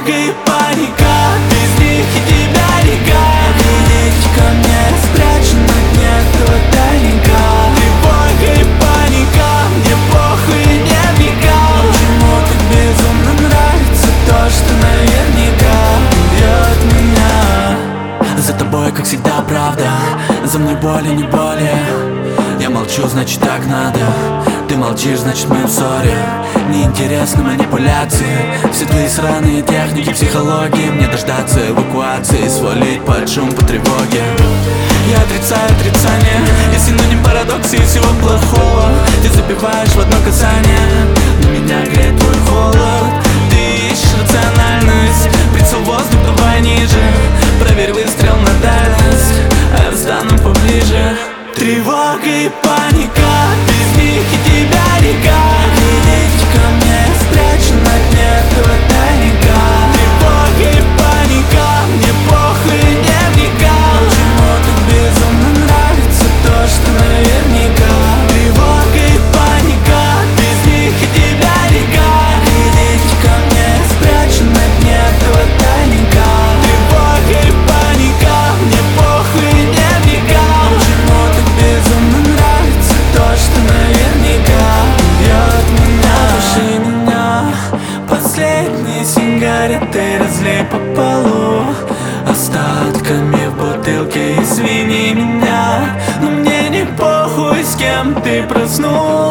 Тревога и паника, без них и тебя река. Идите ко мне, спрячу на дне этого тайника. Тревога и паника, мне похуй и не вникал. Почему так безумно нравится то, что наверняка убьет меня? За тобой, как всегда, правда, за мной боли, не более. Я молчу, значит так надо. Ты молчишь, значит мы в ссоре. Неинтересны манипуляции, все твои сраные техники психологии. Мне дождаться эвакуации, свалить под шум по тревоге. Я отрицаю отрицание, я синоним парадокса и всего плохого. Ты забиваешь в одно касание, но меня греет твой холод. Ты ищешь рациональность, прицел воздух, давай ниже. Проверь выстрел на дальность, а я встану поближе. Тревога и паника, без них и тебя река. Идите ко мне, спрячу на дне этого тайника. Тревога и паника, мне похуй и не вникал. Почему так безумно нравится то, что наверняка? Тревога и паника, без них и тебя река. Идите ко мне, спрячу на дне этого тайника. Тревога и паника, мне похуй и не вникал. Почему так безумно нравится то, что наверняка убьет меня? Души меня, последние сигареты разлей по полу. Остатками в бутылке, извини меня, но мне не похуй, с кем ты проснулась.